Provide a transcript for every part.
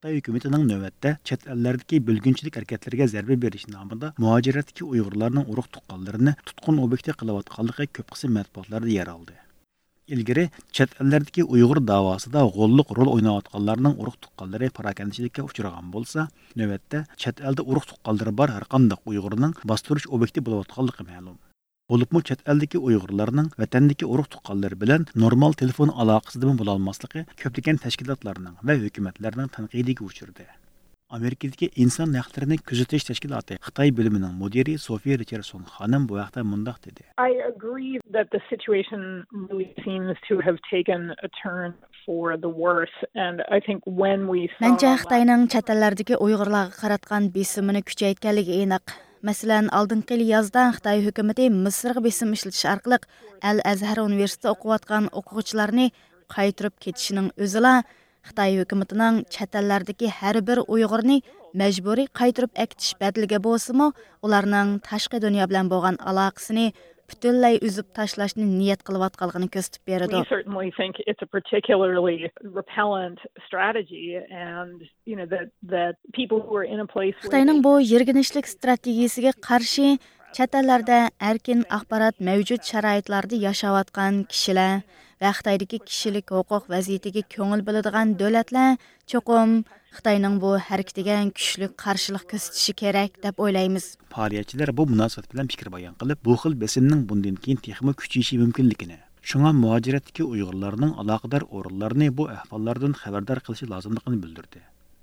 Xitoy hukumatining navbatda chet ellardagi bo'lginchilik harakatlarga zarba berish nomida muhojiratdagi Uyg'urlarning urug' tuqqanlarini tutqun obyekti qilayotganligi ko'p qism matbuotlarda yer oldi. Ilgari chet ellardagi Uyg'ur davosida g'olliq rol o'ynayotganlarning urug' tuqqanlari parakanchilikka uchragan bo'lsa, navbatda chet elda urug' tuqqanlari bor har qanday Uyg'urning bostirish obyekti bo'layotganligi ma'lum. Bo'libmi chet eldagi Uyg'urlarning vatandagi urug' tuqqanlari bilan normal telefon aloqasida bo'la olmasligi ko'plagan tashkilotlarning va hukumatlarning tanqidiga uchirdi. Amerikadagi inson huquqlarini kuzatish tashkiloti Xitoy bo'limining mudiri Sofiya Richardson xonim bu haqda mundaq dedi. I agree that the situation really seems to have taken a turn for the worse, and I think when we saw Mencha Xitoyning chet ellardagi Uyg'urlarga qaratgan besimini kuchaytganligi aniq. Masalan, oldingi yozda Xitoy hukumatı Misrga besim ishlatish orqali Al-Azhar universitetida o'qiyotgan o'quvchilarni qaytirib ketishining o'zila Xitoy hukumatining chet ellardagi har bir Uyg'urni majburiy qaytirib aktish badliga bo'lsa-mu, ularning tashqi dunyo bilan bo'lgan aloqasini butunlay uzib tashlashni niyat qilayotganligini ko'rsatib beradi. We certainly think it's a particularly repellent strategy, and that people who are in a place where Xitoyning bu yirginishlik strategiyasiga qarshi chet ellarda erkin axborot mavjud sharoitlarda yashayotgan kishilar va Xitoydagi kishilik huquq vaziyatiga ko'ngil biladigan davlatlar cho'qim Xitoyning bu harakatiga kuchli qarshilik ko'rsatishi kerak deb o'ylaymiz. Faoliyatchilar bu munosabat bilan fikr bayon qilib, bu xil besimning bundan keyin texmi kuchayishi mumkinligini, shunga muhojiratdagi Uyg'urlarning aloqador o'rinlarini bu ahvollardan xabardor qilishi lozimligini bildirdi.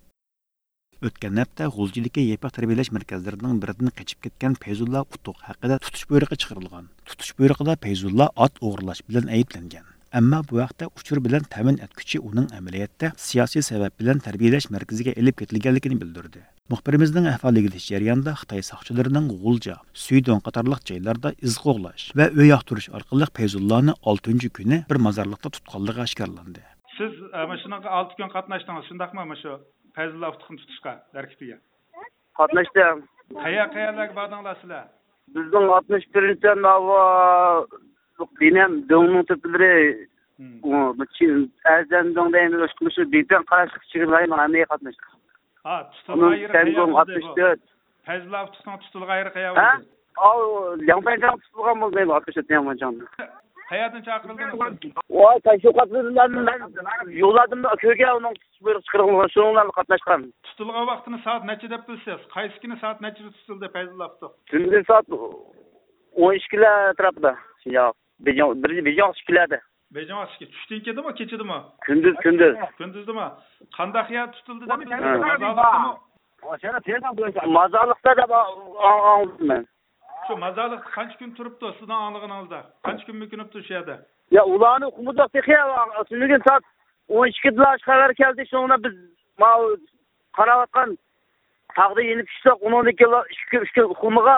O'tgan hafta g'uljilikka yepak tarbiyalash markazlarining biridan qochib ketgan Fayzulla Utuq haqida tutish buyrug'i chiqarilgan. Tutish buyrug'ida Fayzulla ot o'g'irlash bilan ayblangan. Ammo bu vaqtda uchur bilan ta'min etuvchi uning amaliyotda siyosiy sabab bilan tarbiyalash markaziga elib ketilganligini bildirdi. Muxbirimizning ahvol o'rganish jarayonida Xitoy soqchilarining G'ulja, Suydon qatorliq joylarda iz qo'g'lash va uy yoqtirish orqali Fayzullani 6-kuni bir mozorlikda tutganligi oshkorlandi. Siz mana shunaqa 6 kun qatnashdingiz, shundaqmi mana shu Fayzulla Utuqni tutishga harakatiga? Qatnashdim. Qayerlarga bordinglar sizlar? Bizning 61-nava benim döngün tüpleri Erzen döngdeyim ölçmüşü birden karşılık çıkırlayım aneye katmıştık. Ha, tutulma yeri kayabı 64. Fayzulla Utuqning tutulgan yeri kayabı? Ha? Al, Yanfaycan tutulgan mı değil 64 Yanfaycan. Hayatın çağırıldınız. Vay, teşvikatlarından ben yolladım da köyge onun çıkırılığına şunlarla katlaşkan. Tutulgan vaktini saat neçe dep bilsiz? Qaysi kuni saat neçe tutuldu Fayzulla Utuq? Tündüz saat 12'ler tarafında. Ya. Bejan şikilerde. Bejan şikil. Tushdan kedimi, kechidimi? Gündüz. Kunduzdimi? Qandaq yer tutildi deb Mazarlıkta da anladım ben. Şu mazarlık qancha kun turibdi sizdan anlig'ingizda? Qancha kun mümkünüpti shu yerda? Ya ularni hukumat texiya tunigan saat 12'da xabar keldi. Şuna biz qarawatgan taqda yenib tushsak 12 hukumatga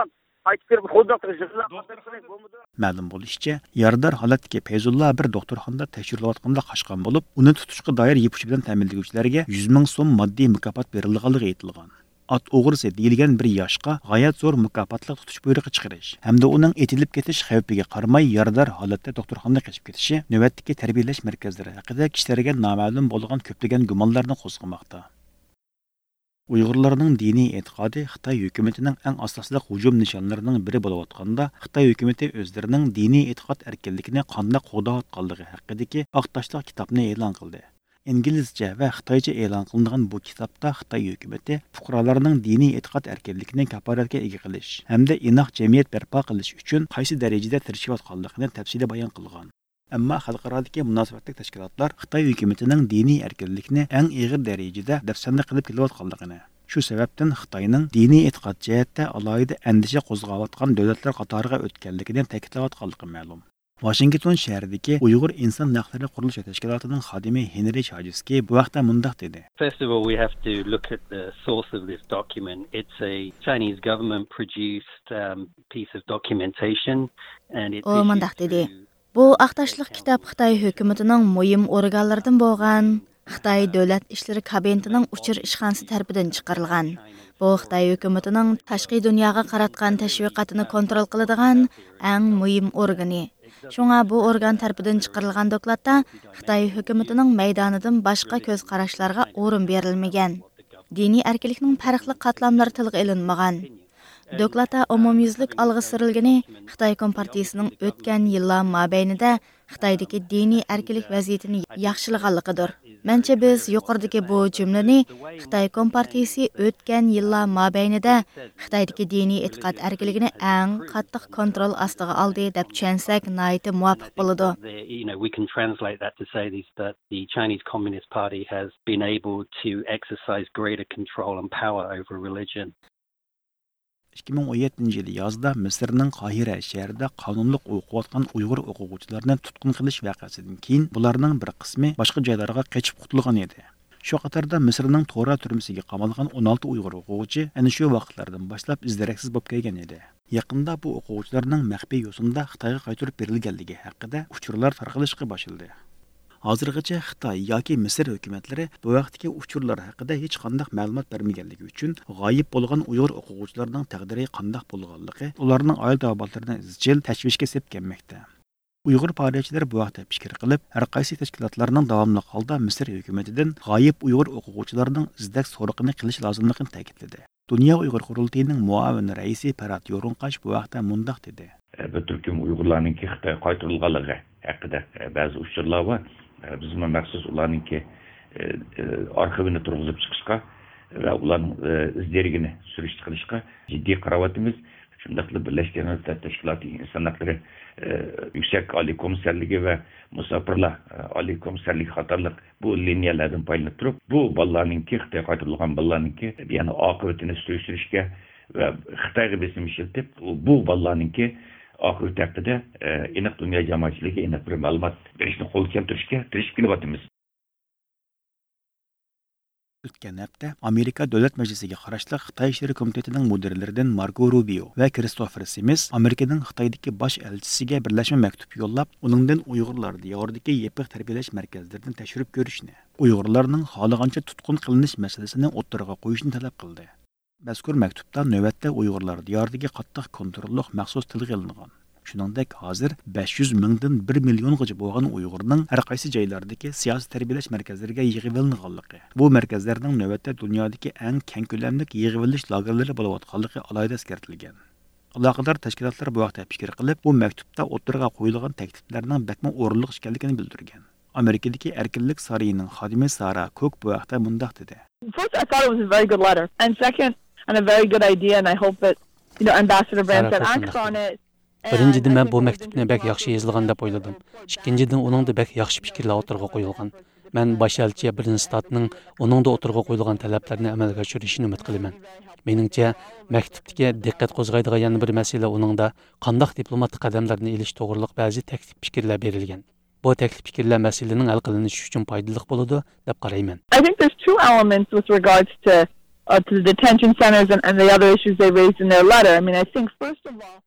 Ma'lum bo'lishicha, yarador holatdagi Fayzulla bir doktorxonada tekshirilayotganda qochgan bo'lib, uni tutishga doir yepushi bilan ta'minlovchilarga 100 ming so'm moddiy mukofot berilganligi aytilgan. Ot o'g'risi deyilgan bir yoshga g'oyat zo'r mukofotli tutish buyrug'i chiqarish hamda uning etilib ketish xavfiga qaramay yarador holatda doktorxonaga qochib ketishi navbatdagi tarbiyalash markazlari haqida kishilarga noma'lum bo'lgan ko'plagan gumonlarni qo'zg'amoqda. Uyg'urlarning diniy e'tiqodi Xitoy hukumatining eng asosli hujum nishonlarining biri bo'layotganda, Xitoy hukumati o'zlarining diniy e'tiqod erkinligini qanday qo'llayotganligi haqidagi oqtashliq kitobni e'lon qildi. İngilizce ve Xitoycha e'lon qilingan bu kitobda Xitoy hukumati fuqarolarning diniy e'tiqod erkinligini kafolatga ega qilish hamda inoq jamiyat barpo qilish uchun qaysi darajada tirishayotganligini tafsili bayon qilgan. Ammo xalqarodagi munosabatli tashkilotlar Xitoy hukumatining diniy erkinlikni eng og'ir darajada dafsanda qilib kelayotganligini, shu sababdan Xitoyning diniy e'tiqod jihatda alohida andisha qo'zg'ayotgan davlatlar qatoriga o'tganligini ta'kidlayotganligi ma'lum. Washington shahridagi Uyg'ur inson huquqlari qurilish tashkilotining xodimi Henry Chajiski bu vaqtda mundaq dedi. First of all, we have to look at the source of this document. It's a Chinese government produced piece of documentation and it's mundaq dedi. Bu aqtashliq kitob Xitoy hukumatining muhim organlaridan bo'lgan Xitoy davlat ishlari kabinetining uchir ishxonasi tarafidan chiqarilgan. Bu Xitoy hukumatining tashqi dunyoga qaratgan tashviqotini kontrol qiladigan eng muhim organi. Shunga bu organ tarafidan chiqarilgan dokladda Xitoy hukumatining maydonidan boshqa ko'z qarashlarga o'rin berilmagan. diniy erkinlikning farqli qatlamlari tilga ilinmagan. Dokladda umumyüzlük algı sürülgeni Xitay Kompartiyasının ötken yıllar mabeynida Xitaydagi diniy erkinlik vaziyatini yaxshilag'anligidir. Mencha biz yuqoridagi bu jumlani Xitoy Kompartiyasi o'tgan yillar mobaynida Xitoydagi diniy e'tiqod erkinligini eng qattiq kontrol ostiga oldi deb tushunsak, nihoyat muvofiq bo'ladi. We can translate that to say that the Chinese Communist Party has been able to exercise greater control and power over religion. 2017 yılı yazda Mısır'nın Kahire şehrida qonunliq o'qiyotgan Uyg'ur o'quvchilarini tutqun qilish vaqasidan keyin bularning bir qismi boshqa joylarga qochib qutulgan edi. Shu qatorda Misrning Tora turmasiga qamalgan 16 Uyg'ur o'quvchi ana shu vaqtlardan boshlab izdiraksiz bo'lib kelgan edi. Yaqinda bu o'quvchilarning maxfiy yo'sinda Xitoyga qaytarib berilganligi haqida uchurlar tarqalishga boshladi. Hozirgacha Xitoy yoki Misr hukumatlari bu vaqtdagi uchurlar haqida hech qanday ma'lumot bermaganligi uchun g'oyib bo'lgan Uyg'ur o'quvchilarning taqdiri qanday bo'lganligi ularning oila a'zolarini izchil tashvishga solib kelmoqda. Uyg'ur faoliyatchilari bu vaqtda fikr qilib, har qaysi tashkilotlarning davomli holda Misr hukumatidan g'oyib Uyg'ur o'quvchilarining izdak so'roqini qilish lozimligini ta'kidladi. Dunyo Uyg'ur qurultiyining muavin raisi Parat Yo'runqash bu vaqtda mundaq dedi. Bir turkum Uyg'urlarning Xitoyga qaytarilganligi haqida ba'zi uchurlar bor. Biz maxsus ularninki arxivini turg'izib chiqishga va ularning izlerigini surish qilishga jiddiy qarovatimiz. Shundaqla Birlashgan Millatlar Tashkiloti inson haqlari yüksek oliy komissarligi va musofirlar oliy komissarligi qatorliq bu liniyalardan foydalanib turib, bu bolalarninki Xitoyga qaytarilgan bolalarninki yana oqibatini surishtirishga va Xitoyga besim ishlatib, bu bolalarninki oqibat haqida aniq dunyo jamoatchiligi aniq bir ma'lumot berishni qo'l keltirishga tirishib kelyapmiz. O'tgan hafta Amerika Davlat Majlisiga qarashli Xitoy ishleri komitetining mudirlaridan Marco Rubio va Christopher Simis Amerikaning Xitoydagi bosh elchisiga birlashma maktub yo'llab, uningdan Uyg'urlar diyoridagi yepiq tarbiyalash markazlaridan tashrif ko'rishni, Uyg'urlarning xohlagancha tutqun qilinish masalasini o'ttirg'a qo'yishni talab qildi. Mazkur maktubda navbatda Uyg'urlar diyoridagi qattiq kontrolliq maxsus tilga ilingan. Shuningdek, hozir 500 mingdan 1 milliongacha bo'lgan Uyg'urning har qaysi joylardagi siyosiy tarbiyalash markazlariga yig'ilganligi, bu markazlarning navbatda dunyodagi eng keng ko'lamli yig'ilish lagerlari bo'layotganligi alohida eskartilgan. Aloqador tashkilotlar bu vaqtda fikr qilib, bu maktubda o'ttirg'a qo'yilgan takliflarning bakma o'rinli ekanligini bildirgan. Amerikadagi erkinlik sarayining xodimi Sara Cook bu vaqtda mundaq dedi. First, I thought it was a very good letter, and second, and a very good idea, and I hope that Ambassador Branson acts on it. Birinchidan men bu maktubni bak yaxshi yozilgan deb o'yladim. Ikkinchidan uningda bak yaxshi fikrlar o'tirg'a qo'yilgan. Men bosh elchi Brinstatning uningda o'tirg'a qo'yilgan talablarni amalga oshirishini umid qilaman. Meningcha, maktubdagi diqqat qo'zg'aydigan yana bir masala uningda qanday diplomatik qadamlarni olish to'g'riliq ba'zi taklif fikrlar berilgan. Bu taklif fikrlar masalaning hal qilinishi uchun foydali bo'ladi deb qarayman. I think there's two elements with regards to the detention centers and the other issues they raised in their letter. I mean, I think first of all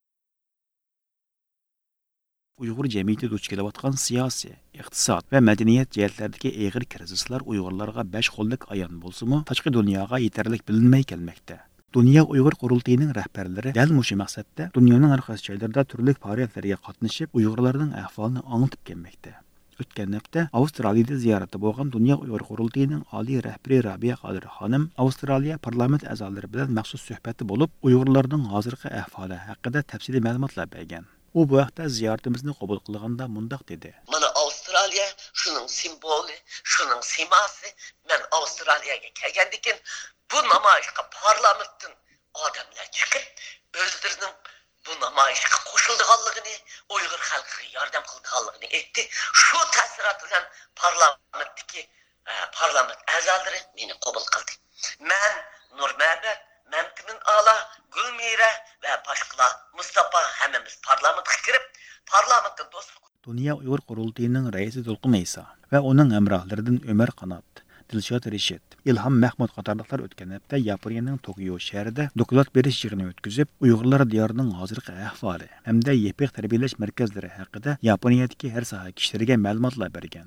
Uyg'ur jamiyati duch kelayotgan siyosiy, iqtisod va madaniyat jihatlaridagi eg'ir krizislar Uyg'urlarga 5 qo'llik ayon bo'lsa-mu, tashqi dunyoga yetarli bilinmay kelmoqda. Dunyo Uyg'ur qurultiyining rahbarlari dal mushu maqsadda dunyoning har qaysi joylarida turli faoliyatlarga qatnashib, Uyg'urlarning ahvolini anglitib kelmoqda. O'tgan hafta Avstraliyada ziyorati bo'lgan Dunyo Uyg'ur qurultiyining oliy rahbari Rabiya Qodir xonim Avstraliya parlament a'zolari bilan maxsus suhbati bo'lib, Uyg'urlarning hozirgi ahvoli haqida tafsiliy ma'lumotlar bergan. U bu vaqtda ziyoratimizni qabul qilganda mundaq dedi. Mana Avstraliya shuning simboli, shuning simasi. Men Avstraliyaga kelgandikin bu namoyishga parlamentdan odamlar chiqib, o'zlarining bu namoyishga qo'shilganligini, Uyg'ur xalqiga yordam qilganligini aytdi. Shu ta'sirot bilan parlament a'zolari meni qabul qildi. Men Nurmabet, Memtimin Ala, Gulmira ve başkalar Mustafa hemimiz parlamentga kirib, parlamentda do'stlik. Dunyo Uyg'ur qurultiyining raisi To'lqin Isa va uning hamrohlaridan Ömer Qanot, Dilshod Rishit, Ilhom Mahmud qatorliqlar o'tgan hafta Yaponiyaning Tokio shahrida doklad berish yig'ini o'tkazib, Uyg'urlar diyorining hozirgi ahvoli hamda yepiq tarbiyalash markazlari haqida Yaponiyadagi har soha kishilariga ma'lumotlar bergan.